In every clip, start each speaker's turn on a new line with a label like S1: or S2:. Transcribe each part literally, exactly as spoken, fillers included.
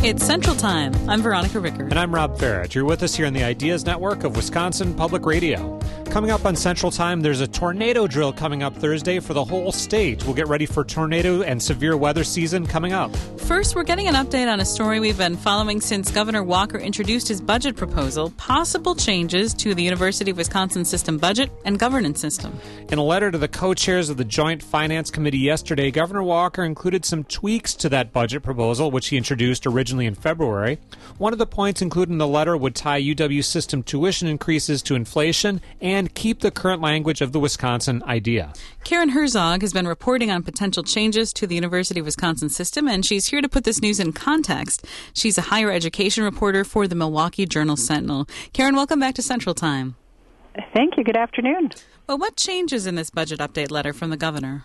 S1: It's Central Time. I'm Veronica Rickard.
S2: And I'm Rob Farrett. You're with us here on the Ideas Network of Wisconsin Public Radio. Coming up on Central Time, there's a tornado drill coming up Thursday for the whole state. We'll get ready for tornado and severe weather season coming up.
S1: First, we're getting an update on a story we've been following since Governor Walker introduced his budget proposal, possible changes to the University of Wisconsin system budget and governance system.
S2: In a letter to the co-chairs of the Joint Finance Committee yesterday, Governor Walker included some tweaks to that budget proposal, which he introduced originally in February. One of the points included in the letter would tie U W system tuition increases to inflation and keep the current language of the Wisconsin idea.
S1: Karen Herzog has been reporting on potential changes to the University of Wisconsin system, and she's here to put this news in context. She's a higher education reporter for the Milwaukee Journal-Sentinel. Karen, welcome back to Central Time.
S3: Thank you. Good afternoon.
S1: Well, what changes in this budget update letter from the governor?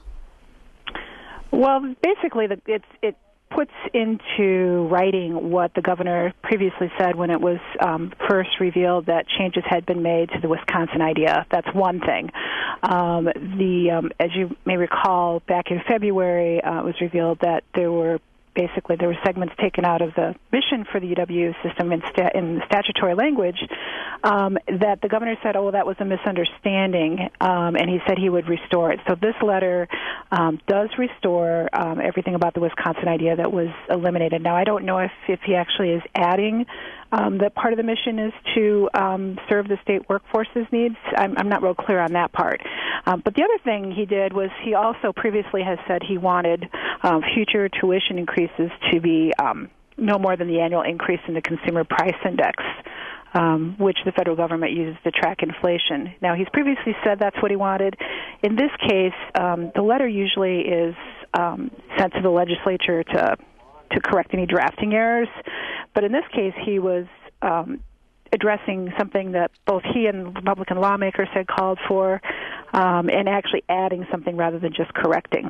S3: Well, basically, the, it's it puts into writing what the governor previously said when it was um, first revealed that changes had been made to the Wisconsin idea. That's one thing. Um, the um, as you may recall, back in February, uh, it was revealed that there were Basically, there were segments taken out of the mission for the U W system in, sta- in statutory language um, that the governor said, oh, well, that was a misunderstanding, um, and he said he would restore it. So this letter um, does restore um, everything about the Wisconsin idea that was eliminated. Now, I don't know if, if he actually is adding um, that part of the mission is to um, serve the state workforce's needs. I'm, I'm not real clear on that part. Um, but the other thing he did was he also previously has said he wanted um, future tuition increases to be um, no more than the annual increase in the Consumer Price Index, um, which the federal government uses to track inflation. Now, he's previously said that's what he wanted. In this case, um, the letter usually is um, sent to the legislature to to correct any drafting errors. But in this case, he was um, addressing something that both he and Republican lawmakers had called for, um, and actually adding something rather than just correcting.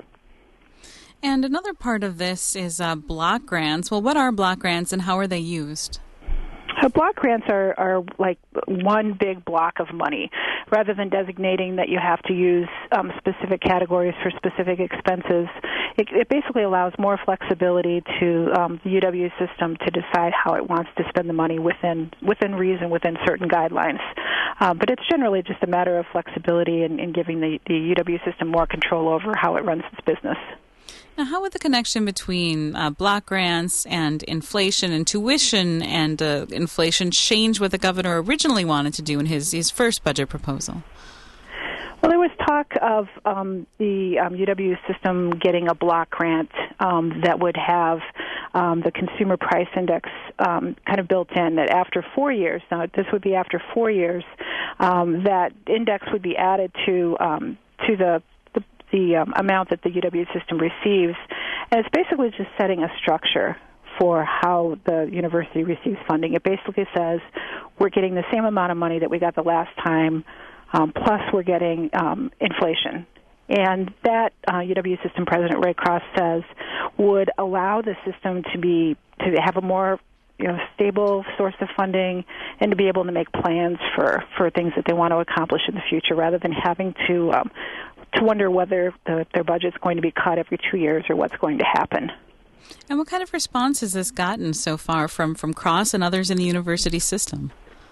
S1: And another part of this is uh, block grants. Well, what are block grants and how are they used?
S3: So block grants are, are like one big block of money. Rather than designating that you have to use um, specific categories for specific expenses, it, it basically allows more flexibility to um, the U W system to decide how it wants to spend the money within within reason, within certain guidelines. Uh, but it's generally just a matter of flexibility and, and giving the, the U W system more control over how it runs its business.
S1: Now, how would the connection between uh, block grants and inflation and tuition and uh, inflation change what the governor originally wanted to do in his, his first budget proposal?
S3: Well, there was talk of um, the um, U W system getting a block grant um, that would have um, the Consumer Price Index um, kind of built in, that after four years, now this would be after four years, um, that index would be added to um, to the the um, amount that the U W system receives. And it's basically just setting a structure for how the university receives funding. It basically says we're getting the same amount of money that we got the last time, um, plus we're getting um, inflation. And that uh, U W system president, Ray Cross, says would allow the system to be to have a more you know, stable source of funding and to be able to make plans for, for things that they want to accomplish in the future rather than having to um, to wonder whether the, their budget's going to be cut every two years or what's going to happen.
S1: And what kind of response has this gotten so far from, from Cross and others in the university system?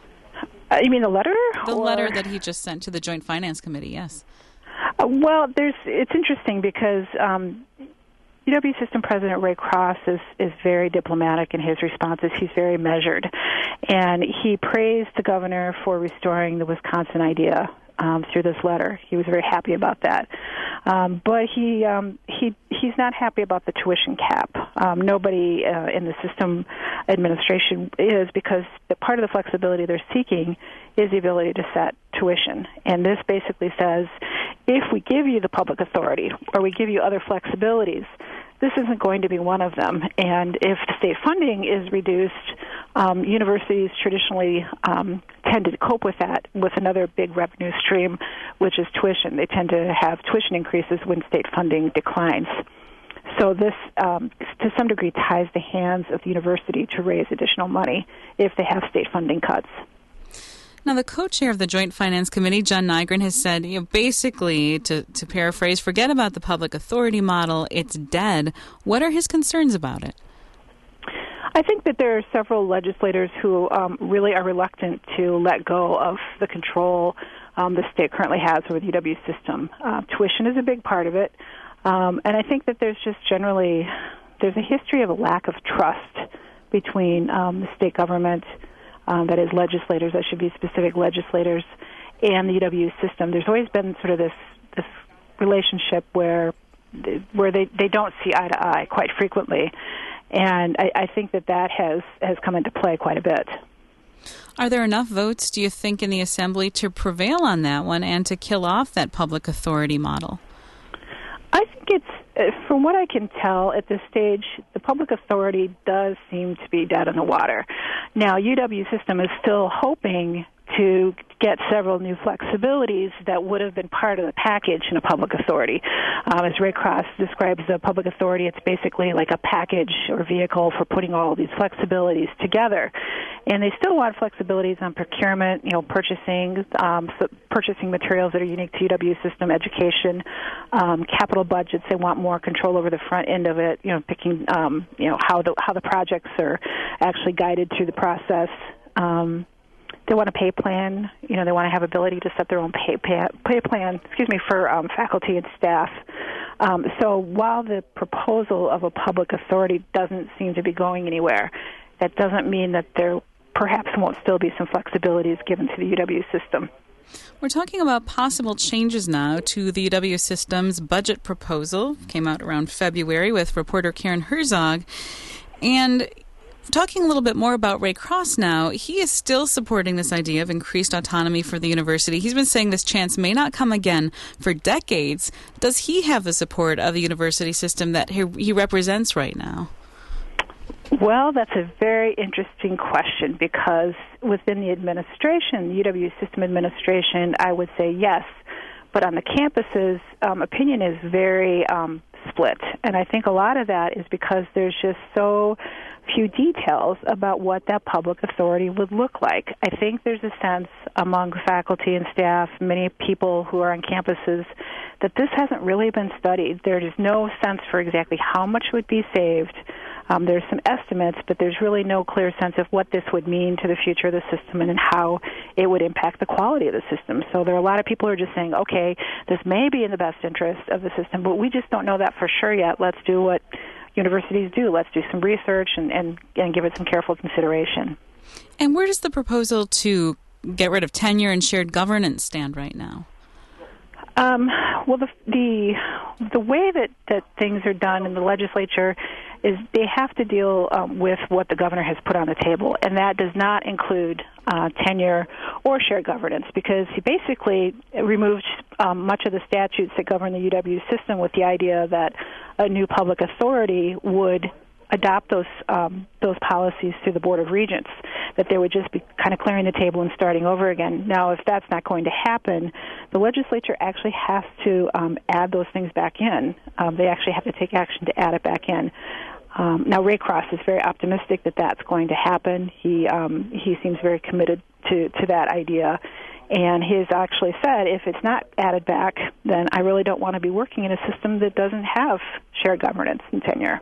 S3: Uh, you mean the letter?
S1: The
S3: or?
S1: letter that he just sent to the Joint Finance Committee, yes.
S3: Uh, well, there's it's interesting because um, U W system president Ray Cross is, is very diplomatic in his responses. He's very measured. And he praised the governor for restoring the Wisconsin idea Um, through this letter. He was very happy about that. Um, but he um, he he's not happy about the tuition cap. Um, nobody uh, in the system administration is, because the part of the flexibility they're seeking is the ability to set tuition. And this basically says, if we give you the public authority or we give you other flexibilities, this isn't going to be one of them. And if state funding is reduced, um, universities traditionally um, tend to cope with that with another big revenue stream, which is tuition. They tend to have tuition increases when state funding declines. So this, um, to some degree, ties the hands of the university to raise additional money if they have state funding cuts.
S1: Now, the co-chair of the Joint Finance Committee, John Nygren, has said, you know, basically, to, to paraphrase, forget about the public authority model. It's dead. What are his concerns about it?
S3: I think that there are several legislators who um, really are reluctant to let go of the control um, the state currently has over the U W system. Uh, tuition is a big part of it, um, and I think that there's just generally there's a history of a lack of trust between um, the state government, um, that is legislators, that should be specific legislators, and the U W system. There's always been sort of this this relationship where where they, they don't see eye to eye quite frequently. And I, I think that that has, has come into play quite a bit.
S1: Are there enough votes, do you think, in the Assembly to prevail on that one and to kill off that public authority model?
S3: I think it's, from what I can tell at this stage, the public authority does seem to be dead in the water. Now, U W system is still hoping to get several new flexibilities that would have been part of the package in a public authority. Um, as Ray Cross describes the public authority, it's basically like a package or vehicle for putting all of these flexibilities together. And they still want flexibilities on procurement, you know, purchasing, um, so purchasing materials that are unique to U W system, education, um, capital budgets. They want more control over the front end of it, you know, picking, um, you know, how the how the projects are actually guided through the process. Um, They want a pay plan. You know, they want to have ability to set their own pay, pay, pay plan, excuse me, for um, faculty and staff. Um, so while the proposal of a public authority doesn't seem to be going anywhere, that doesn't mean that there perhaps won't still be some flexibilities given to the U W system.
S1: We're talking about possible changes now to the U W system's budget proposal. Came out around February with reporter Karen Herzog. And talking a little bit more about Ray Cross now, he is still supporting this idea of increased autonomy for the university. He's been saying this chance may not come again for decades. Does he have the support of the university system that he, he represents right now?
S3: Well, that's a very interesting question, because within the administration, the U W system administration, I would say yes. But on the campuses, um, opinion is very um, split. And I think a lot of that is because there's just so few details about what that public authority would look like. I think there's a sense among faculty and staff, many people who are on campuses, that this hasn't really been studied. There is no sense for exactly how much would be saved. Um, there's some estimates, but there's really no clear sense of what this would mean to the future of the system and how it would impact the quality of the system. So there are a lot of people who are just saying, okay, this may be in the best interest of the system, but we just don't know that for sure yet. Let's do what universities do. Let's do some research and, and, and give it some careful consideration.
S1: And where does the proposal to get rid of tenure and shared governance stand right now?
S3: Um, well, the, the the way that, that things are done in the legislature is they have to deal um, with what the governor has put on the table, and that does not include uh, tenure or shared governance, because he basically removed um, much of the statutes that govern the U W system with the idea that a new public authority would adopt those um, those policies through the Board of Regents, that they would just be kind of clearing the table and starting over again. Now, if that's not going to happen, the legislature actually has to um, add those things back in. Um, they actually have to take action to add it back in. Um, now, Ray Cross is very optimistic that that's going to happen. He um, he seems very committed to, to that idea. And he has actually said, if it's not added back, then I really don't want to be working in a system that doesn't have shared governance and tenure.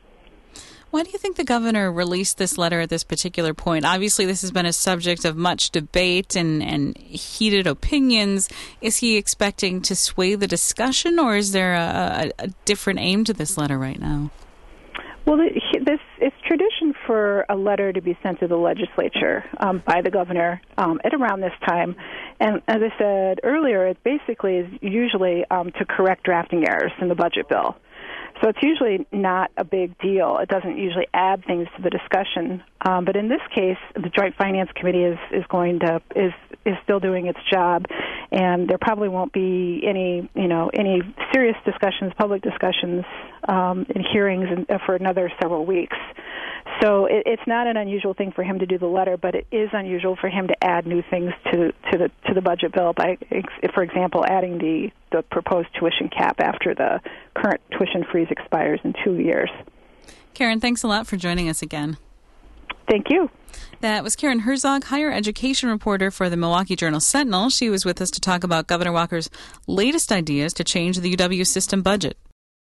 S1: Why do you think the governor released this letter at this particular point? Obviously, this has been a subject of much debate and, and heated opinions. Is he expecting to sway the discussion, or is there a, a, a different aim to this letter right now?
S3: Well, this it's tradition for a letter to be sent to the legislature um, by the governor um, at around this time. And as I said earlier, it basically is usually um, to correct drafting errors in the budget bill. So it's usually not a big deal. It doesn't usually add things to the discussion. Um, but in this case, the Joint Finance Committee is, is going to is is still doing its job, and there probably won't be any you know any serious discussions, public discussions, um, and hearings in, uh, for another several weeks. So it, it's not an unusual thing for him to do the letter, but it is unusual for him to add new things to to the to the budget bill by, for example, adding the the proposed tuition cap after the current tuition freeze expires in two years.
S1: Karen, thanks a lot for joining us again.
S3: Thank you.
S1: That was Karen Herzog, higher education reporter for the Milwaukee Journal-Sentinel. She was with us to talk about Governor Walker's latest ideas to change the U W system budget.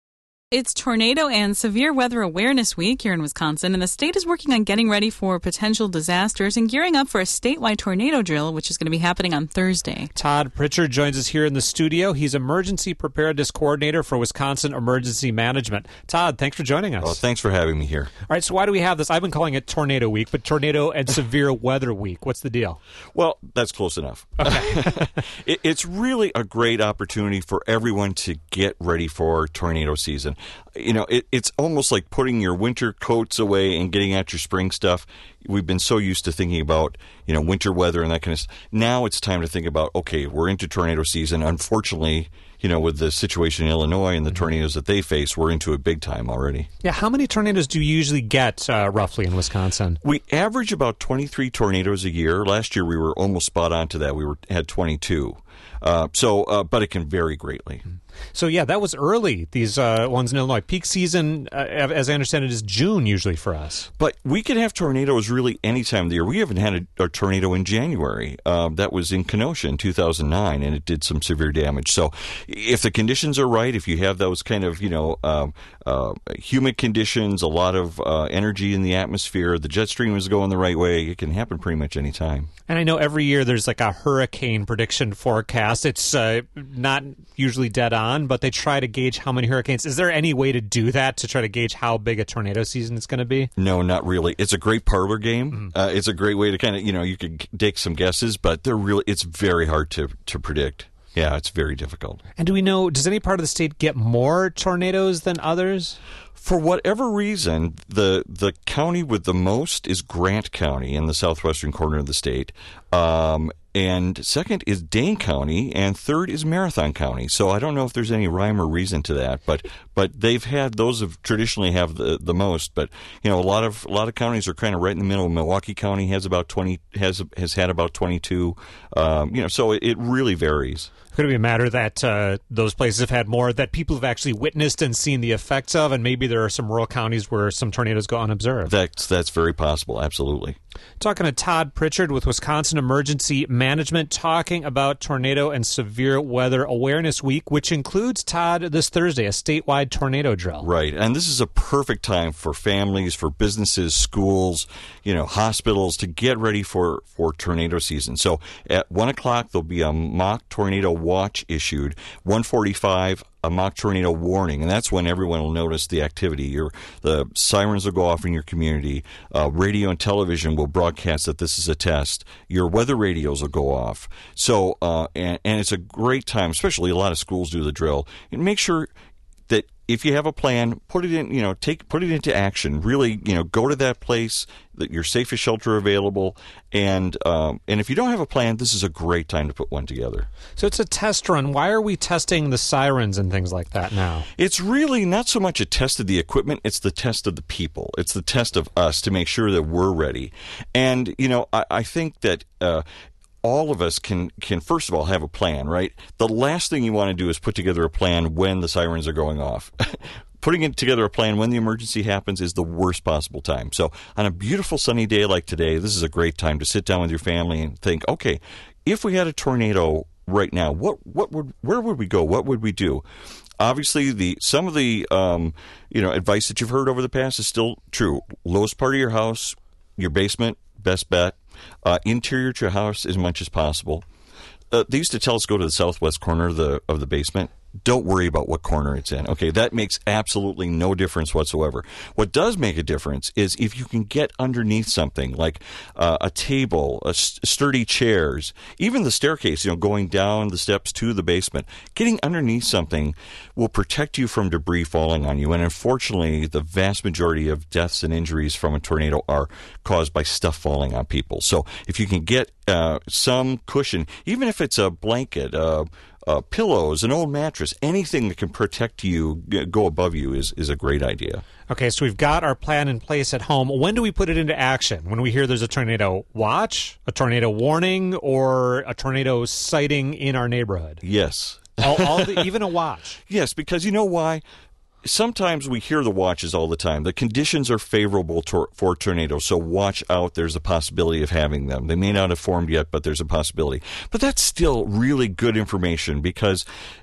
S1: It's Tornado and Severe Weather Awareness Week here in Wisconsin, and the state is working on getting ready for potential disasters and gearing up for a statewide tornado drill, which is going to be happening on Thursday.
S2: Todd Pritchard joins us here in the studio. He's Emergency Preparedness Coordinator for Wisconsin Emergency Management. Todd, thanks for joining us.
S4: Oh, thanks for having me here.
S2: All right, so why do we have this? I've been calling it Tornado Week, but Tornado and Severe Weather Week. What's the deal?
S4: Well, that's close enough.
S2: Okay.
S4: it, it's really a great opportunity for everyone to get ready for tornado season. You know, it, it's almost like putting your winter coats away and getting out your spring stuff. We've been so used to thinking about, you know, winter weather and that kind of stuff. Now it's time to think about, okay, we're into tornado season. Unfortunately, you know, with the situation in Illinois and the tornadoes that they face, we're into it big time already.
S2: Yeah, how many tornadoes do you usually get uh, roughly in Wisconsin?
S4: We average about twenty-three tornadoes a year. Last year we were almost spot on to that. We were had twenty-two. Uh, so, uh, but it can vary greatly.
S2: So, yeah, that was early, these uh, ones in Illinois. Peak season, uh, as I understand it, is June usually for us.
S4: But we can have tornadoes really any time of the year. We haven't had a, a tornado in January. Uh, that was in Kenosha in two thousand nine, and it did some severe damage. So if the conditions are right, if you have those kind of, you know, um, uh, humid conditions, a lot of uh, energy in the atmosphere, the jet stream is going the right way, it can happen pretty much any time.
S2: And I know every year there's like a hurricane prediction forecast. It's uh, not usually dead on, but they try to gauge how many hurricanes. Is there any way to do that to try to gauge how big a tornado season is going to be?
S4: No, not really. It's a great parlor game.
S2: Mm-hmm.
S4: Uh, it's a great way to kind of, you know, you could take some guesses, but they're really, it's very hard to, to predict. Yeah, it's very difficult.
S2: And do we know, does any part of the state get more tornadoes than others?
S4: For whatever reason, the the county with the most is Grant County in the southwestern corner of the state. Um, and second is Dane County, and third is Marathon County. So I don't know if there's any rhyme or reason to that, but but they've had those have traditionally have the, the most. But you know, a lot of a lot of counties are kind of right in the middle. Milwaukee County has about twenty has has had about twenty-two. Um, you know, so it, it really varies.
S2: Could it be a matter that uh, those places have had more that people have actually witnessed and seen the effects of, and maybe there are some rural counties where some tornadoes go unobserved?
S4: That's that's very possible, absolutely.
S2: Talking to Todd Pritchard with Wisconsin Emergency Management, talking about Tornado and Severe Weather Awareness Week, which includes, Todd, this Thursday, a statewide tornado drill.
S4: Right, and this is a perfect time for families, for businesses, schools, you know, hospitals to get ready for, for tornado season. So at one o'clock, there'll be a mock tornado watch issued. one forty-five, a mock tornado warning, and that's when everyone will notice the activity. Your the sirens will go off in your community. Uh, radio and television will broadcast that this is a test. Your weather radios will go off. So, uh, and, and it's a great time, especially a lot of schools do the drill. And make sure that if you have a plan, put it in, you know, take put it into action. Really, you know, go to that place, that your safest shelter available, and um, and if you don't have a plan, this is a great time to put one together.
S2: So it's a test run. Why are we testing the sirens and things like that now?
S4: It's really not so much a test of the equipment, it's the test of the people. It's the test of us to make sure that we're ready. And, you know, I, I think that uh, all of us can, can, first of all, have a plan, right? The last thing you want to do is put together a plan when the sirens are going off. Putting it together a plan when the emergency happens is the worst possible time. So on a beautiful sunny day like today, this is a great time to sit down with your family and think, okay, if we had a tornado right now, what what would where would we go? What would we do? Obviously, the some of the um, you know advice that you've heard over the past is still true. Lowest part of your house, your basement, best bet. Uh, interior to your house as much as possible. Uh, they used to tell us go to the southwest corner of the of the basement. Don't worry about what corner it's in. Okay, that makes absolutely no difference whatsoever. What does make a difference is if you can get underneath something like uh, a table, a st- sturdy chairs, even the staircase, you know, going down the steps to the basement. Getting underneath something will protect you from debris falling on you. And unfortunately, the vast majority of deaths and injuries from a tornado are caused by stuff falling on people. So if you can get uh, some cushion, even if it's a blanket, uh, Uh, pillows, an old mattress, anything that can protect you, go above you is, is a great idea.
S2: Okay, so we've got our plan in place at home. When do we put it into action? When we hear there's a tornado watch, a tornado warning, or a tornado sighting in our neighborhood?
S4: Yes.
S2: all, all the, even a watch?
S4: Yes, because you know why? Sometimes we hear the watches all the time. The conditions are favorable to, for tornadoes, so watch out. There's a possibility of having them. They may not have formed yet, but there's a possibility. But that's still really good information because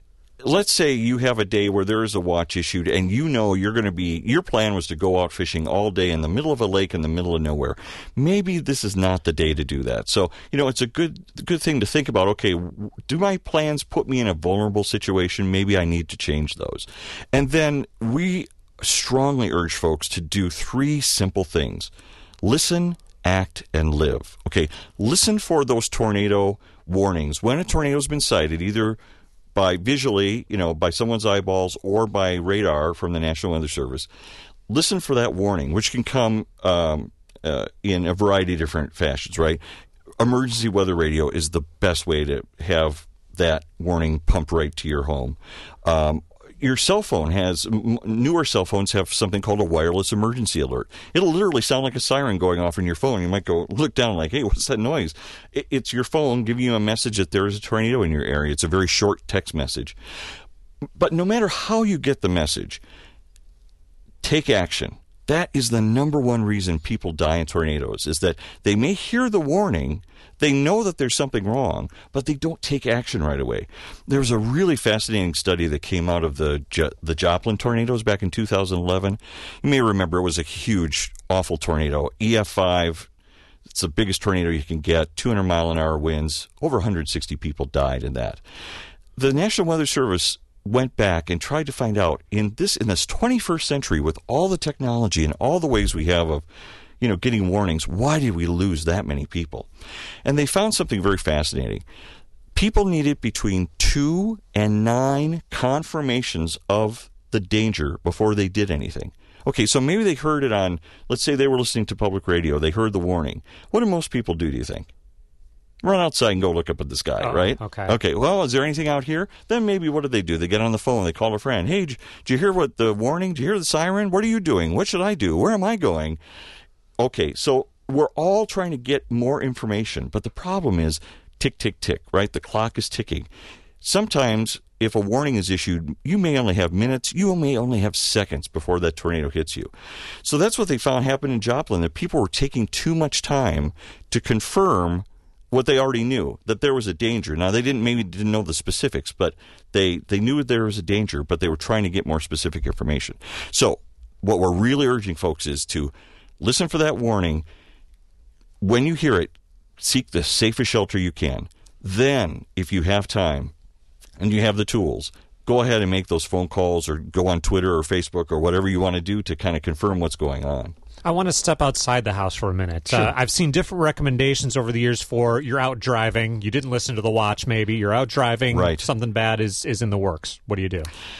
S4: let's say you have a day where there is a watch issued and you know you're going to be, your plan was to go out fishing all day in the middle of a lake in the middle of nowhere. Maybe this is not the day to do that. So, you know, it's a good good thing to think about. Okay, do my plans put me in a vulnerable situation? Maybe I need to change those. And then we strongly urge folks to do three simple things. Listen, act, and live. Okay, listen for those tornado warnings. When a tornado's been sighted, either by visually, you know, by someone's eyeballs or by radar from the National Weather Service, listen for that warning, which can come um, uh, in a variety of different fashions, right? Emergency weather radio is the best way to have that warning pumped right to your home. Um, Your cell phone has, newer cell phones have something called a wireless emergency alert. It'll literally sound like a siren going off in your phone. You might go look down like, hey, what's that noise? It's your phone giving you a message that there is a tornado in your area. It's a very short text message. But no matter how you get the message, take action. That is the number one reason people die in tornadoes, is that they may hear the warning, they know that there's something wrong, but they don't take action right away. There was a really fascinating study that came out of the the Joplin tornadoes back in two thousand eleven. You may remember it was a huge, awful tornado. E F five, it's the biggest tornado you can get, two hundred mile an hour winds. Over one hundred sixty people died in that. The National Weather Service went back and tried to find out in this in this twenty-first century, with all the technology and all the ways we have of, you know, getting warnings, why did we lose that many people? And they found something very fascinating. People needed between two and nine confirmations of the danger before they did anything. Okay, so maybe they heard it on, let's say they were listening to public radio, they heard the warning. What do most people do, do you think? Run outside and go look up at the sky,
S2: oh,
S4: right?
S2: Okay.
S4: Okay, well, is there anything out here? Then maybe what do they do? They get on the phone, they call a friend. Hey, did you hear what the warning? Did you hear the siren? What are you doing? What should I do? Where am I going? Okay, so we're all trying to get more information, but the problem is tick, tick, tick, right? The clock is ticking. Sometimes if a warning is issued, you may only have minutes, you may only have seconds before that tornado hits you. So that's what they found happened in Joplin, that people were taking too much time to confirm what they already knew, that there was a danger. Now, they didn't maybe didn't know the specifics, but they, they knew there was a danger, but they were trying to get more specific information. So what we're really urging folks is to listen for that warning. When you hear it, seek the safest shelter you can. Then, if you have time and you have the tools, go ahead and make those phone calls or go on Twitter or Facebook or whatever you want to do to kind of confirm what's going on.
S2: I want to step outside the house for a minute.
S4: Sure.
S2: Uh, I've seen different recommendations over the years for you're out driving, you didn't listen to the watch maybe, you're out driving,
S4: right.
S2: Something bad is, is in the works. What do you do?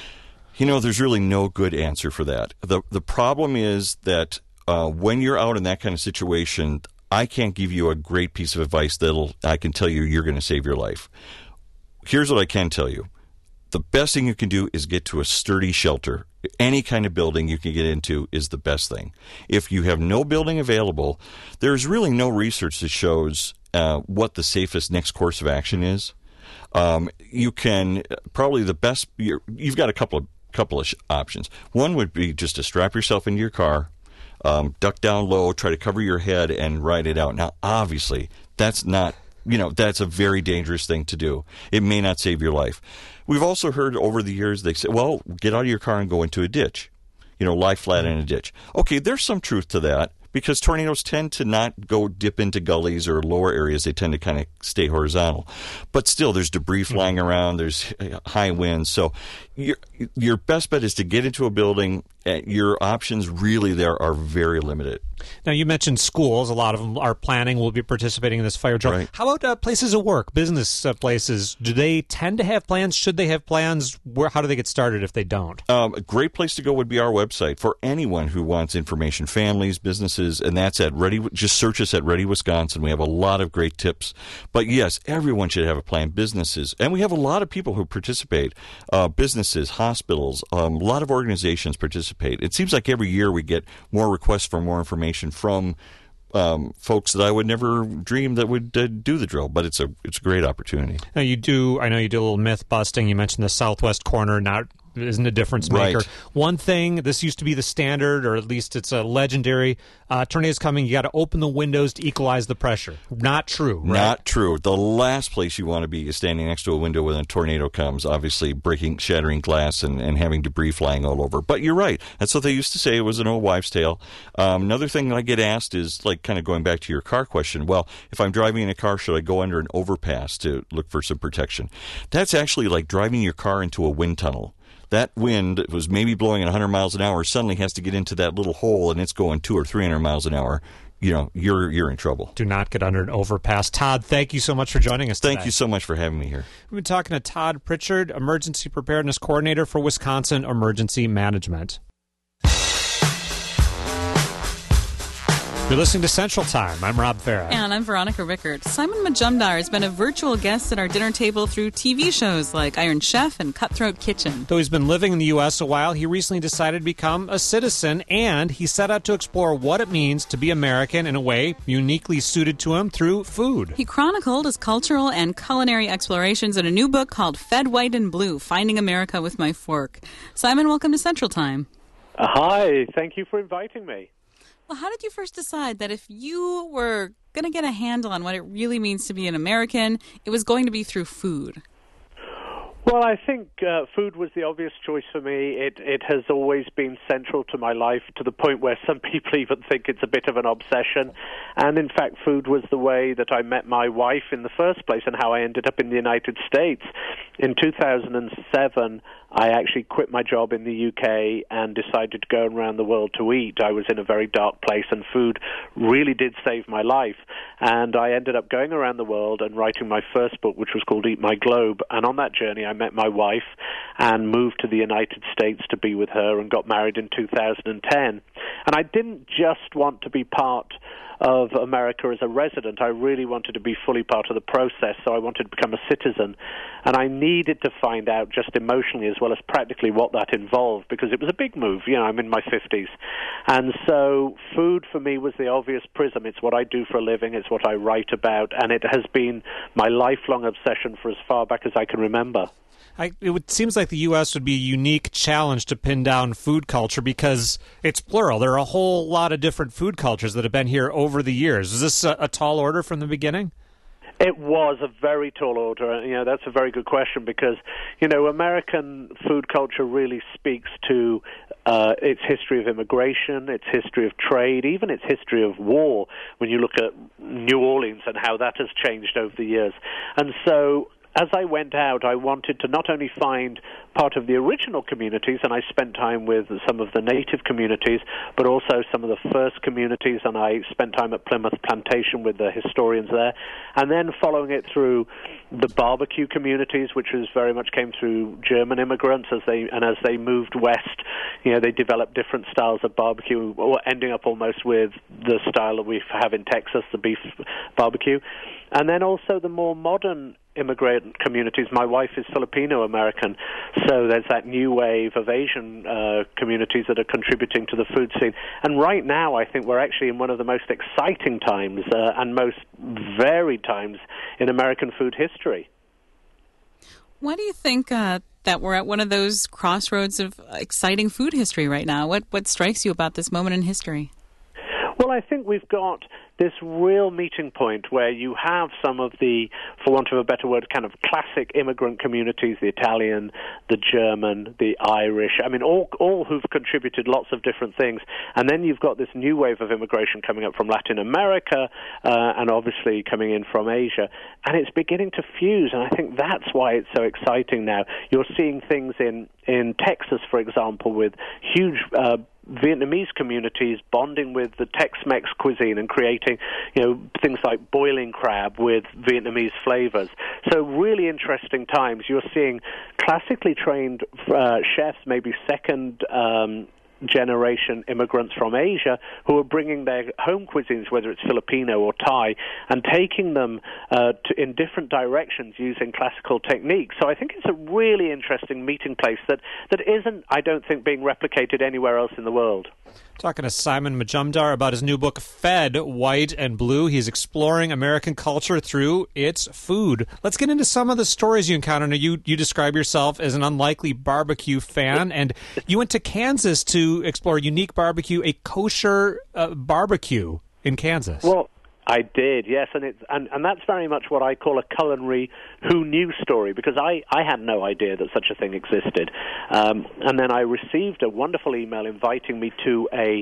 S4: You know, there's really no good answer for that. The, the problem is that uh, when you're out in that kind of situation, I can't give you a great piece of advice that'll I can tell you you're going to save your life. Here's what I can tell you. The best thing you can do is get to a sturdy shelter. Any kind of building you can get into is the best thing. If you have no building available, there's really no research that shows uh, what the safest next course of action is. Um, you can probably the best. You're, you've got a couple of couple of sh- options. One would be just to strap yourself into your car, um, duck down low, try to cover your head, and ride it out. Now, obviously, that's not. You know, that's a very dangerous thing to do. It may not save your life. We've also heard over the years, they say, well, get out of your car and go into a ditch. You know, lie flat in a ditch. Okay, there's some truth to that because tornadoes tend to not go dip into gullies or lower areas. They tend to kind of stay horizontal. But still, there's debris flying around. There's high winds. So your, your best bet is to get into a building. Your options really there are very limited.
S2: Now, you mentioned schools. A lot of them are planning, will be participating in this fire drill.
S4: Right.
S2: How about uh, places of work, business uh, places? Do they tend to have plans? Should they have plans? Where? How do they get started if they don't?
S4: Um, a great place to go would be our website for anyone who wants information, families, businesses, and that's at Ready. Just search us at Ready Wisconsin. We have a lot of great tips. But yes, everyone should have a plan, businesses. And we have a lot of people who participate, uh, businesses, hospitals, um, a lot of organizations participate. It seems like every year we get more requests for more information from um, folks that I would never dream that would uh, do the drill, but it's a it's a great opportunity.
S2: Now you do. I know you do a little myth busting. You mentioned the southwest corner not isn't a difference maker.
S4: Right.
S2: One thing, this used to be the standard, or at least it's a legendary, uh, tornadoes coming, you got to open the windows to equalize the pressure. Not true, right?
S4: Not true. The last place you want to be is standing next to a window when a tornado comes, obviously breaking, shattering glass and, and having debris flying all over. But you're right. That's what they used to say. It was an old wives' tale. Um, another thing that I get asked is, like, kind of going back to your car question, well, if I'm driving in a car, should I go under an overpass to look for some protection? That's actually like driving your car into a wind tunnel. That wind was maybe blowing at one hundred miles an hour, suddenly has to get into that little hole, and it's going two or three hundred miles an hour. You know, you're you're in trouble.
S2: Do not get under an overpass. Todd, thank you so much for joining us today.
S4: Thank you so much for having me here.
S2: We've been talking to Todd Pritchard, Emergency Preparedness Coordinator for Wisconsin Emergency Management. You're listening to Central Time. I'm Rob Farah.
S1: And I'm Veronica Rickert. Simon Majumdar has been a virtual guest at our dinner table through T V shows like Iron Chef and Cutthroat Kitchen.
S2: Though he's been living in the U S a while, he recently decided to become a citizen, and he set out to explore what it means to be American in a way uniquely suited to him through food.
S1: He chronicled his cultural and culinary explorations in a new book called Fed White and Blue, Finding America with My Fork. Simon, welcome to Central Time.
S5: Uh, hi, thank you for inviting me.
S1: Well, how did you first decide that if you were going to get a handle on what it really means to be an American, it was going to be through food?
S5: Well, I think uh, food was the obvious choice for me. It it has always been central to my life, to the point where some people even think it's a bit of an obsession. And in fact, food was the way that I met my wife in the first place and how I ended up in the United States. In two thousand seven, I actually quit my job in the U K and decided to go around the world to eat. I was in a very dark place, and food really did save my life. And I ended up going around the world and writing my first book, which was called Eat My Globe. And on that journey, I met my wife and moved to the United States to be with her and got married in two thousand ten. And I didn't just want to be part of America as a resident. I really wanted to be fully part of the process, so I wanted to become a citizen. And I needed to find out just emotionally as well as practically what that involved, because it was a big move. You know, I'm in my fifties. And so food for me was the obvious prism. It's what I do for a living. It's what I write about. And it has been my lifelong obsession for as far back as I can remember.
S2: I, it would, seems like the U S would be a unique challenge to pin down food culture because it's plural. There are a whole lot of different food cultures that have been here over the years. Is this a, a tall order from the beginning?
S5: It was a very tall order. You know, that's a very good question because, you know, American food culture really speaks to uh, its history of immigration, its history of trade, even its history of war, when you look at New Orleans and how that has changed over the years. And so as I went out, I wanted to not only find part of the original communities, and I spent time with some of the native communities, but also some of the first communities, and I spent time at Plymouth Plantation with the historians there, and then following it through the barbecue communities, which was very much came through German immigrants, as they and as they moved west, you know, they developed different styles of barbecue, ending up almost with the style that we have in Texas, the beef barbecue. And then also the more modern immigrant communities. My wife is Filipino-American, so there's that new wave of Asian uh, communities that are contributing to the food scene. And right now, I think we're actually in one of the most exciting times uh, and most varied times in American food history.
S1: Why do you think uh, that we're at one of those crossroads of exciting food history right now? What what strikes you about this moment in history?
S5: Well, I think we've got this real meeting point where you have some of the, for want of a better word, kind of classic immigrant communities, the Italian, the German, the Irish, I mean, all all who've contributed lots of different things. And then you've got this new wave of immigration coming up from Latin America uh, and obviously coming in from Asia. And it's beginning to fuse, and I think that's why it's so exciting now. You're seeing things in, in Texas, for example, with huge uh, Vietnamese communities bonding with the Tex-Mex cuisine and creating, you know, things like boiling crab with Vietnamese flavors. So really interesting times. You're seeing classically trained uh, chefs, maybe second um, generation immigrants from Asia who are bringing their home cuisines, whether it's Filipino or Thai, and taking them uh, to, in different directions using classical techniques. So I think it's a really interesting meeting place that, that isn't, I don't think, being replicated anywhere else in the world.
S2: Talking to Simon Majumdar about his new book, Fed, White and Blue. He's exploring American culture through its food. Let's get into some of the stories you encounter. Now, you, you describe yourself as an unlikely barbecue fan, and you went to Kansas to explore unique barbecue, a kosher uh, barbecue in Kansas.
S5: Well, I did, yes, and it's and, and that's very much what I call a culinary who knew story, because I, I had no idea that such a thing existed. Um, and then I received a wonderful email inviting me to a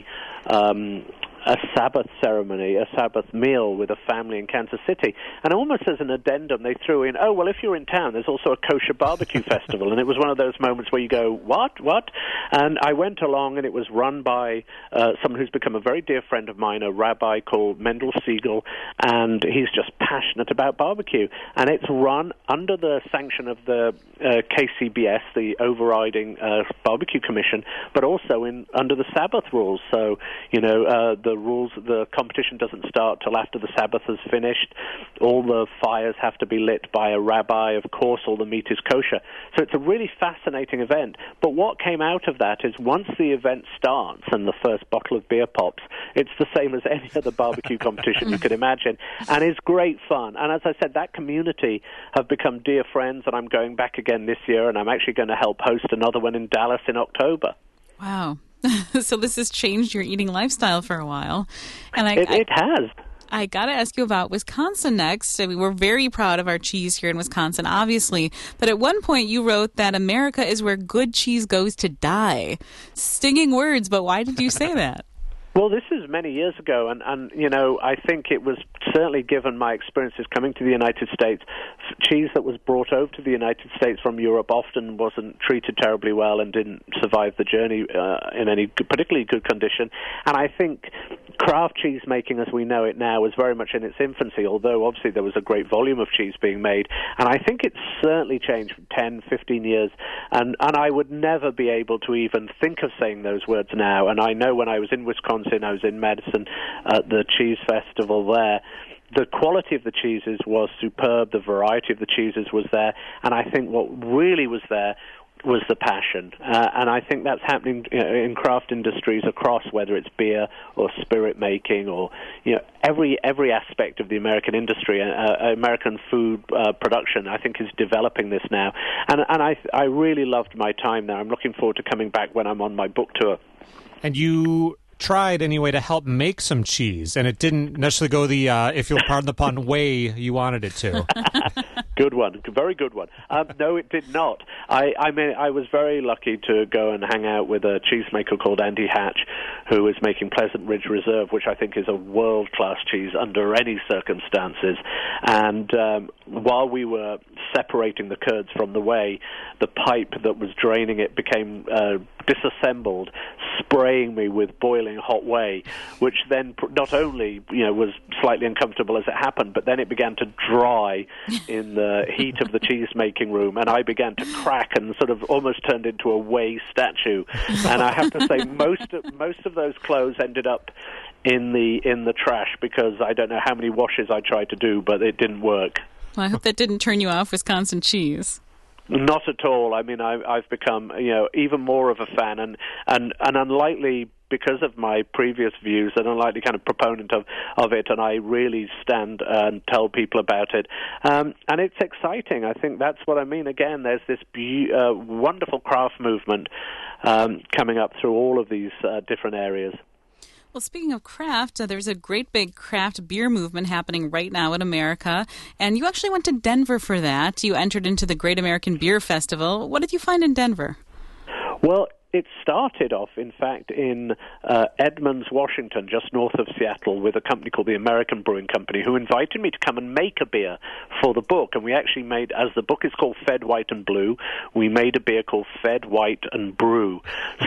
S5: um, a Sabbath ceremony, a Sabbath meal with a family in Kansas City. And almost as an addendum, they threw in, oh, well, if you're in town, there's also a kosher barbecue festival. And it was one of those moments where you go, what, what? And I went along, and it was run by uh, someone who's become a very dear friend of mine, a rabbi called Mendel Siegel, and he's just passionate about barbecue. And it's run under the sanction of the uh, K C B S, the overriding uh, barbecue commission, but also in under the Sabbath rules. So, you know, uh, the rules, the competition doesn't start till after the Sabbath has finished. All the fires have to be lit by a rabbi. Of course, all the meat is kosher. So it's a really fascinating event. But what came out of that is once the event starts and the first bottle of beer pops, it's the same as any other barbecue competition you could imagine. And it's great fun. And as I said, that community have become dear friends, and I'm going back again this year, and I'm actually going to help host another one in Dallas in October.
S1: Wow. So this has changed your eating lifestyle for a while. And I,
S5: it,
S1: I,
S5: it has.
S1: I got to ask you about Wisconsin next. I mean, we're very proud of our cheese here in Wisconsin, obviously. But at one point you wrote that America is where good cheese goes to die. Stinging words, but why did you say that?
S5: Well, this is many years ago, and, and, you know, I think it was certainly, given my experiences coming to the United States, cheese that was brought over to the United States from Europe often wasn't treated terribly well and didn't survive the journey uh, in any particularly good condition. And I think craft cheese making as we know it now is very much in its infancy, although obviously there was a great volume of cheese being made. And I think it's certainly changed for ten, fifteen years, and, and I would never be able to even think of saying those words now. And I know when I was in Wisconsin, I was in Madison at the cheese festival there. The quality of the cheeses was superb. The variety of the cheeses was there. And I think what really was there was the passion. Uh, and I think that's happening you know, in craft industries across, whether it's beer or spirit making or you know every every aspect of the American industry, uh, American food uh, production, I think is developing this now. And, and I, I really loved my time there. I'm looking forward to coming back when I'm on my book tour.
S2: And you tried anyway to help make some cheese, and it didn't necessarily go the, uh, if you'll pardon the pun, way you wanted it to.
S5: Good one, very good one. Um, no, it did not. I, I mean, I was very lucky to go and hang out with a cheesemaker called Andy Hatch, who is making Pleasant Ridge Reserve, which I think is a world-class cheese under any circumstances. And um, while we were separating the curds from the whey, the pipe that was draining it became uh, disassembled, spraying me with boiling hot whey, which then pr- not only you know was slightly uncomfortable as it happened, but then it began to dry in the heat of the cheese making room, and I began to crack and sort of almost turned into a whey statue. And I have to say, most of, most of those clothes ended up in the in the trash, because I don't know how many washes I tried to do, but it didn't work.
S1: Well, I hope that didn't turn you off Wisconsin cheese.
S5: Not at all. I mean, I, I've become, you know, even more of a fan, and, and, and unlikely because of my previous views, an unlikely kind of proponent of, of it, and I really stand and tell people about it. Um, and it's exciting. I think that's what I mean. Again, there's this be- uh, wonderful craft movement um, coming up through all of these uh, different areas.
S1: Well, speaking of craft, uh, there's a great big craft beer movement happening right now in America, and you actually went to Denver for that. You entered into the Great American Beer Festival. What did you find in Denver?
S5: Well, it started off, in fact, in uh, Edmonds, Washington, just north of Seattle, with a company called the American Brewing Company, who invited me to come and make a beer for the book. And we actually made, as the book is called Fed, White and Blue, we made a beer called Fed, White and Brew.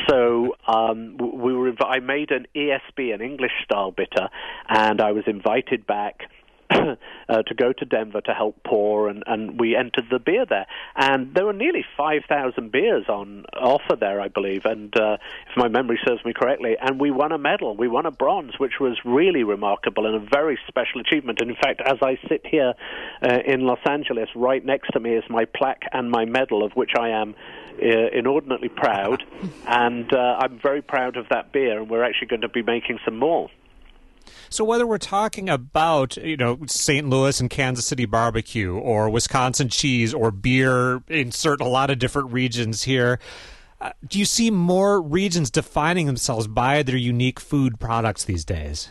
S5: So um, we were. I made an E S B, an English-style bitter, and I was invited back uh, to go to Denver to help pour, and, and we entered the beer there. And there were nearly five thousand beers on offer there, I believe, and uh, if my memory serves me correctly. And we won a medal. We won a bronze, which was really remarkable and a very special achievement. And in fact, as I sit here uh, in Los Angeles, right next to me is my plaque and my medal, of which I am uh, inordinately proud. And uh, I'm very proud of that beer, and we're actually going to be making some more.
S2: So whether we're talking about, you know, Saint Louis and Kansas City barbecue or Wisconsin cheese or beer, insert a lot of different regions here, uh, do you see more regions defining themselves by their unique food products these days?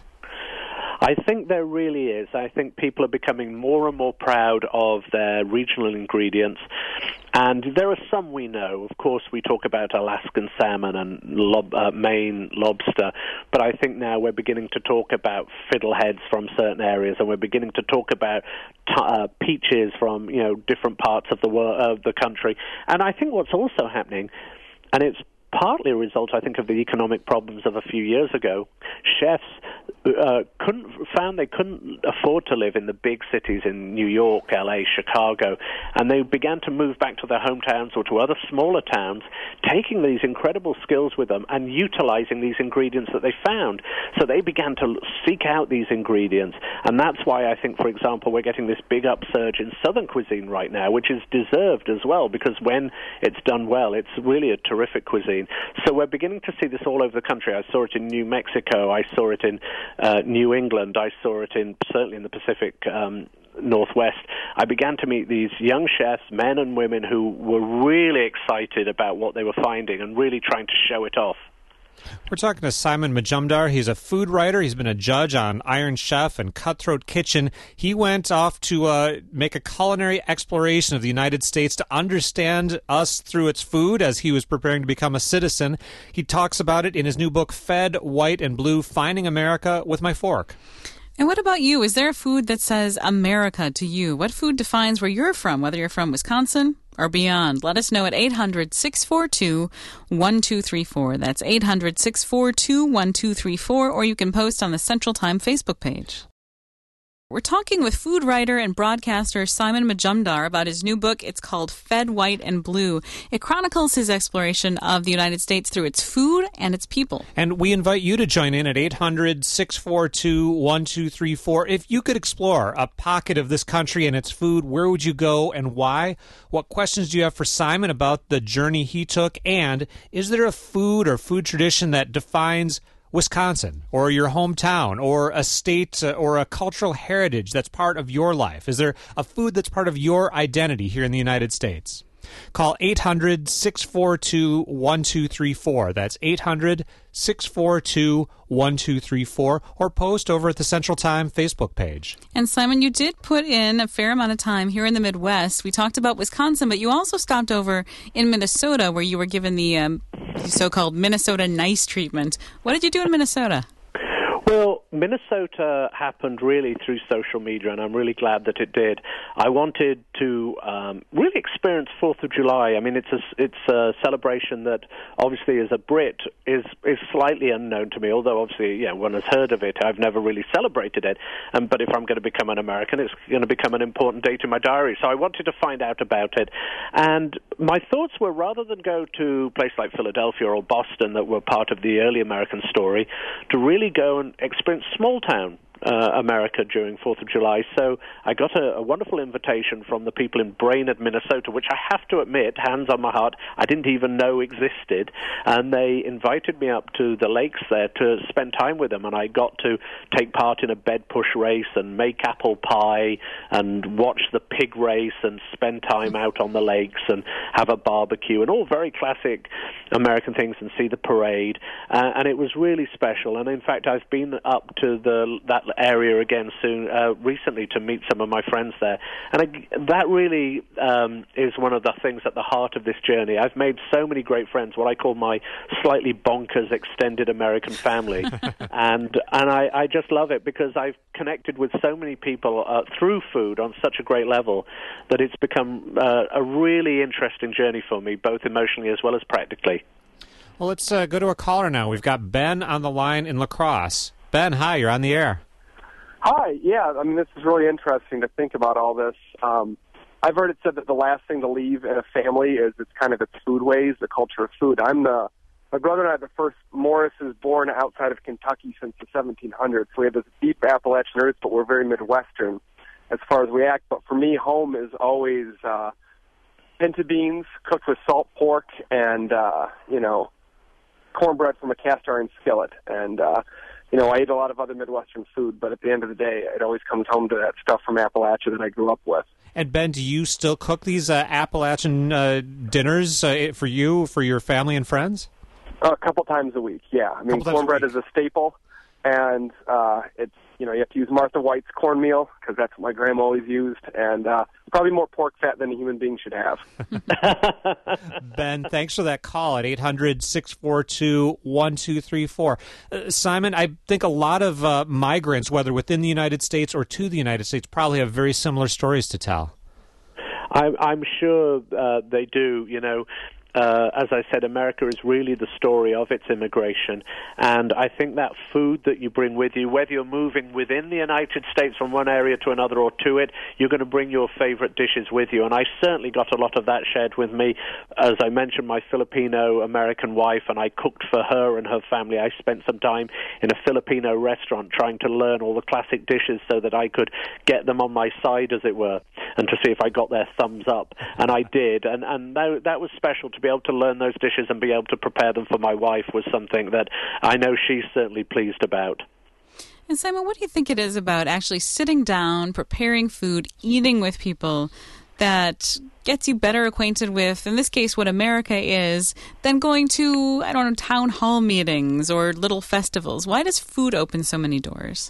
S5: I think there really is. I think people are becoming more and more proud of their regional ingredients. And there are some we know. Of course, we talk about Alaskan salmon and lob, uh, Maine lobster, but I think now we're beginning to talk about fiddleheads from certain areas, and we're beginning to talk about t- uh, peaches from, you know, different parts of the world, of the country. And I think what's also happening, and it's partly a result, I think, of the economic problems of a few years ago, chefs uh, couldn't found they couldn't afford to live in the big cities in New York, L A, Chicago, and they began to move back to their hometowns or to other smaller towns, taking these incredible skills with them and utilizing these ingredients that they found. So they began to seek out these ingredients, and that's why I think, for example, we're getting this big upsurge in Southern cuisine right now, which is deserved as well, because when it's done well, it's really a terrific cuisine. So we're beginning to see this all over the country. I saw it in New Mexico. I saw it in uh, New England. I saw it in certainly in the Pacific um, Northwest. I began to meet these young chefs, men and women, who were really excited about what they were finding and really trying to show it off.
S2: We're talking to Simon Majumdar. He's a food writer. He's been a judge on Iron Chef and Cutthroat Kitchen. He went off to uh, make a culinary exploration of the United States to understand us through its food as he was preparing to become a citizen. He talks about it in his new book, Fed, White, and Blue, Finding America with My Fork.
S1: And what about you? Is there a food that says America to you? What food defines where you're from, whether you're from Wisconsin or beyond? Let us know at eight hundred, six four two, one two three four. That's eight hundred, six four two, one two three four, or you can post on the Central Time Facebook page. We're talking with food writer and broadcaster Simon Majumdar about his new book. It's called Fed, White, and Blue. It chronicles his exploration of the United States through its food and its people.
S2: And we invite you to join in at eight hundred, six four two, one two three four. If you could explore a pocket of this country and its food, where would you go and why? What questions do you have for Simon about the journey he took? And is there a food or food tradition that defines Wisconsin or your hometown or a state uh, or a cultural heritage that's part of your life? Is there a food that's part of your identity here in the United States? Call eight hundred, six four two, one two three four. That's eight hundred, six four two, one two three four, or post over at the Central Time Facebook page.
S1: And Simon, you did put in a fair amount of time here in the Midwest. We talked about Wisconsin, but you also stopped over in Minnesota where you were given the um, so-called Minnesota Nice treatment. What did you do in Minnesota?
S5: Well, Minnesota happened really through social media, and I'm really glad that it did. I wanted to um, really experience Fourth of July. I mean, it's a, it's a celebration that obviously as a Brit is is slightly unknown to me, although obviously, yeah, one has heard of it. I've never really celebrated it. Um, but if I'm going to become an American, it's going to become an important date in my diary. So I wanted to find out about it. And my thoughts were, rather than go to a place like Philadelphia or Boston that were part of the early American story, to really go and experience small-town uh, America during Fourth of July. So I got a, a wonderful invitation from the people in Brainerd, Minnesota, which I have to admit, hands on my heart, I didn't even know existed. And they invited me up to the lakes there to spend time with them. And I got to take part in a bed push race and make apple pie and watch the pig race and spend time out on the lakes and have a barbecue and all very classic American things, and see the parade. Uh, and it was really special. And in fact, I've been up to the that area again soon uh, recently to meet some of my friends there, and I, that really um, is one of the things at the heart of this journey. I've made so many great friends, what I call my slightly bonkers extended American family, and and I, I just love it because I've connected with so many people uh, through food on such a great level that it's become uh, a really interesting journey for me, both emotionally as well as practically.
S2: Well, let's uh, go to a caller now. We've got Ben on the line in La Crosse. Ben, hi, you're on the air.
S6: Hi. Yeah, I mean, this is really interesting to think about all this. Um, I've heard it said that the last thing to leave in a family is it's kind of its foodways, the culture of food. I'm the my brother and I are the first Morrises born outside of Kentucky since the seventeen hundreds. So we have this deep Appalachian roots, but we're very Midwestern as far as we act. But for me, home is always uh, pinto beans cooked with salt pork and uh, you know cornbread from a cast iron skillet. And uh, you know, I eat a lot of other Midwestern food, but at the end of the day, it always comes home to that stuff from Appalachia that I grew up with.
S2: And Ben, do you still cook these uh, Appalachian uh, dinners uh, for you, for your family and friends?
S6: Uh, a couple times a week, yeah. I mean, cornbread is a staple, and uh, it's, you know, you have to use Martha White's cornmeal because that's what my grandma always used, and uh, probably more pork fat than a human being should have.
S2: Ben, thanks for that call at eight hundred, six four two, one two three four. Uh, Simon, I think a lot of uh, migrants, whether within the United States or to the United States, probably have very similar stories to tell.
S5: I'm, I'm sure uh, they do, you know. Uh, as I said, America is really the story of its immigration, and I think that food that you bring with you, whether you're moving within the United States from one area to another or to it, you're going to bring your favorite dishes with you, and I certainly got a lot of that shared with me. As I mentioned, my Filipino-American wife, and I cooked for her and her family. I spent some time in a Filipino restaurant trying to learn all the classic dishes so that I could get them on my side, as it were, and to see if I got their thumbs up, and I did, and, and that, that was special to be able to learn those dishes and be able to prepare them for my wife was something that I know she's certainly pleased about.
S1: And Simon, what do you think it is about actually sitting down, preparing food, eating with people that gets you better acquainted with, in this case, what America is, than going to, I don't know, town hall meetings or little festivals? Why does food open so many doors?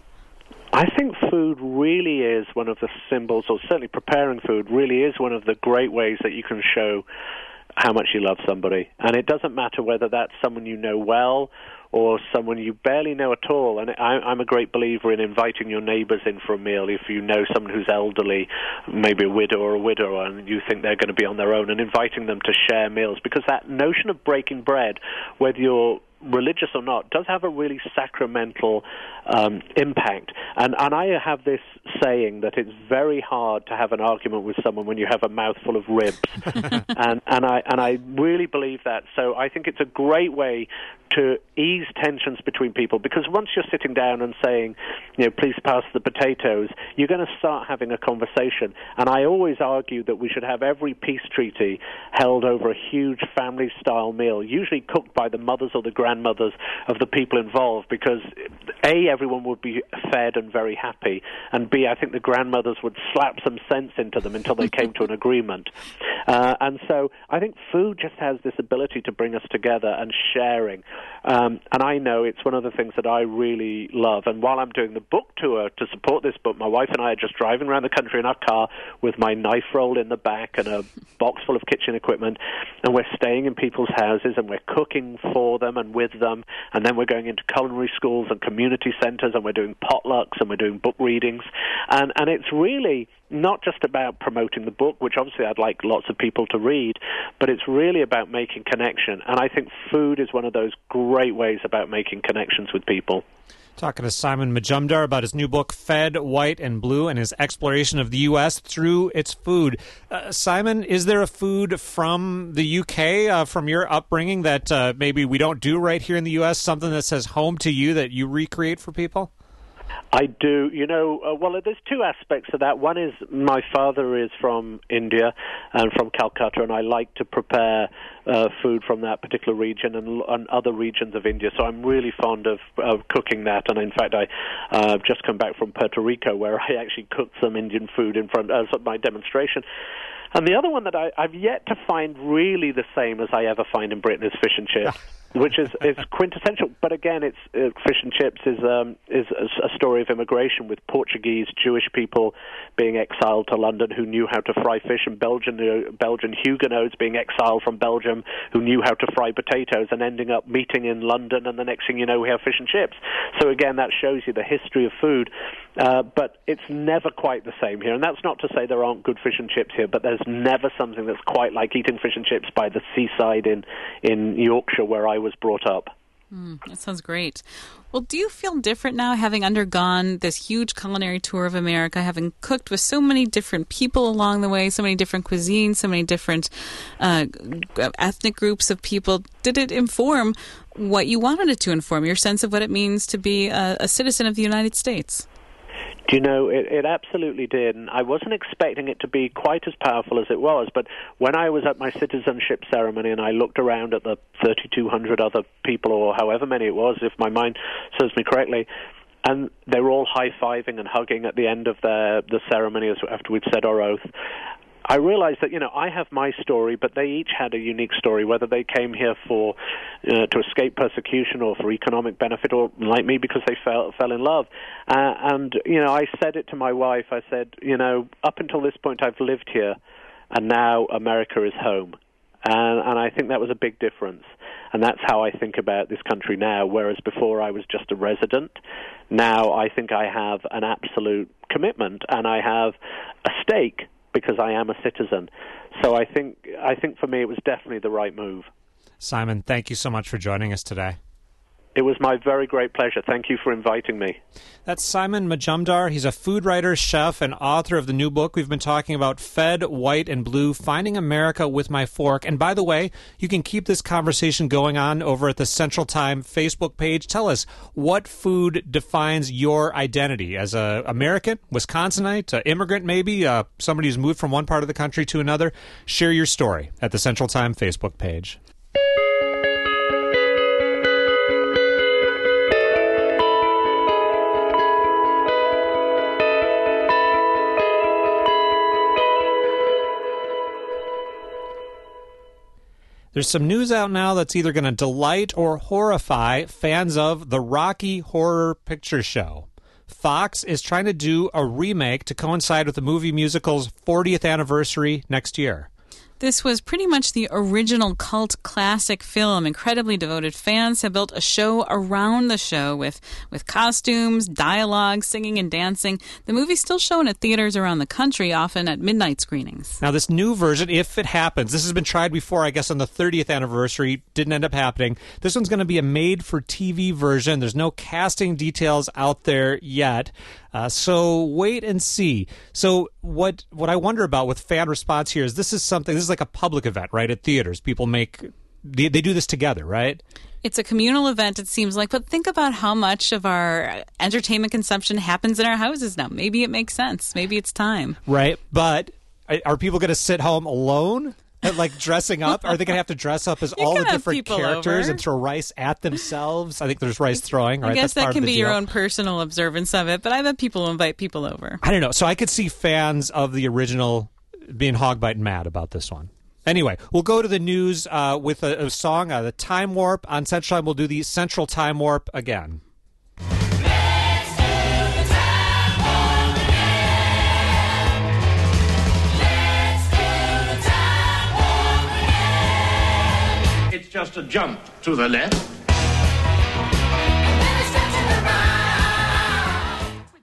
S5: I think food really is one of the symbols, or certainly preparing food really is one of the great ways that you can show how much you love somebody. And it doesn't matter whether that's someone you know well or someone you barely know at all. And I, I'm a great believer in inviting your neighbors in for a meal if you know someone who's elderly, maybe a widow or a widower, and you think they're going to be on their own, and inviting them to share meals. Because that notion of breaking bread, whether you're religious or not, does have a really sacramental um, impact. And, and I have this saying that it's very hard to have an argument with someone when you have a mouthful of ribs. and, and, I, and I really believe that. So I think it's a great way to ease tensions between people, because once you're sitting down and saying, you know, please pass the potatoes, you're going to start having a conversation. And I always argue that we should have every peace treaty held over a huge family-style meal, usually cooked by the mothers or the grandmothers of the people involved, because A, everyone would be fed and very happy, and B, I think the grandmothers would slap some sense into them until they came to an agreement. Uh, and so I think food just has this ability to bring us together and sharing. Um, and I know it's one of the things that I really love. And while I'm doing the book tour to support this book, my wife and I are just driving around the country in our car with my knife roll in the back and a box full of kitchen equipment, and we're staying in people's houses and we're cooking for them and with them, and then we're going into culinary schools and community centers, and we're doing potlucks and we're doing book readings. And, and it's really not just about promoting the book, which obviously I'd like lots of people to read, but it's really about making connection. And I think food is one of those great ways about making connections with people.
S2: Talking to Simon Majumdar about his new book, Fed, White, and Blue, and his exploration of the U S through its food. Uh, Simon, is there a food from the U K, uh, from your upbringing, that uh, maybe we don't do right here in the U S, something that says home to you that you recreate for people?
S5: I do. You know, uh, well, there's two aspects of that. One is my father is from India and from Calcutta, and I like to prepare uh, food from that particular region and, and other regions of India. So I'm really fond of, of cooking that. And in fact, I uh, just come back from Puerto Rico, where I actually cooked some Indian food in front of my demonstration. And the other one that I, I've yet to find really the same as I ever find in Britain is fish and chips. Which is, is quintessential, but again, it's uh, fish and chips is um, is a story of immigration, with Portuguese Jewish people being exiled to London who knew how to fry fish, and Belgian uh, Belgian Huguenots being exiled from Belgium who knew how to fry potatoes, and ending up meeting in London, and the next thing you know, we have fish and chips. So again, that shows you the history of food, uh, but it's never quite the same here. And that's not to say there aren't good fish and chips here, but there's never something that's quite like eating fish and chips by the seaside in in Yorkshire, where I was brought up.
S1: Mm, that sounds great. Well, do you feel different now, having undergone this huge culinary tour of America, having cooked with so many different people along the way, so many different cuisines, so many different uh, ethnic groups of people? Did it inform what you wanted it to inform, your sense of what it means to be a, a citizen of the United States?
S5: Do you know, it, it absolutely did, and I wasn't expecting it to be quite as powerful as it was, but when I was at my citizenship ceremony and I looked around at the thirty-two hundred other people, or however many it was, if my mind serves me correctly, and they were all high-fiving and hugging at the end of their, the ceremony after we'd said our oath, I realized that, you know, I have my story, but they each had a unique story, whether they came here for uh, to escape persecution or for economic benefit, or like me because they fell fell in love. Uh, and you know, I said it to my wife. I said, you know, up until this point, I've lived here, and now America is home. And, and I think that was a big difference. And that's how I think about this country now, whereas before I was just a resident. Now I think I have an absolute commitment, and I have a stake, because I am a citizen. So I think I think for me it was definitely the right move.
S2: Simon, thank you so much for joining us today.
S5: It was my very great pleasure. Thank you for inviting me.
S2: That's Simon Majumdar. He's a food writer, chef, and author of the new book we've been talking about, Fed, White, and Blue, Finding America with My Fork. And by the way, you can keep this conversation going on over at the Central Time Facebook page. Tell us, what food defines your identity as a American, Wisconsinite, uh, immigrant maybe, uh, somebody who's moved from one part of the country to another? Share your story at the Central Time Facebook page. There's some news out now that's either going to delight or horrify fans of the Rocky Horror Picture Show. Fox is trying to do a remake to coincide with the movie musical's fortieth anniversary next year.
S1: This was pretty much the original cult classic film. Incredibly devoted fans have built a show around the show with, with costumes, dialogue, singing, and dancing. The movie's still shown at theaters around the country, often at midnight screenings.
S2: Now, this new version, if it happens, this has been tried before, I guess, on the thirtieth anniversary, didn't end up happening. This one's going to be a made-for-T V version. There's no casting details out there yet. Uh, so wait and see. So what what I wonder about with fan response here is this is something, this is like a public event, right, at theaters. People make, they, they do this together, right?
S1: It's a communal event, it seems like, but think about how much of our entertainment consumption happens in our houses now. Maybe it makes sense. Maybe it's time.
S2: Right, but are people going to sit home alone? Like dressing up? Are they going to have to dress up as
S1: you
S2: all the different characters
S1: over.
S2: and throw rice at themselves? I think there's rice throwing, right?
S1: I guess
S2: That's
S1: that can be
S2: deal.
S1: your own personal observance of it, but I bet people will invite people over.
S2: I don't know. So I could see fans of the original being hog-bite mad about this one. Anyway, we'll go to the news uh, with a, a song, uh, the Time Warp. On Central Time, we'll do the Central Time Warp again.
S7: Just a jump to the left,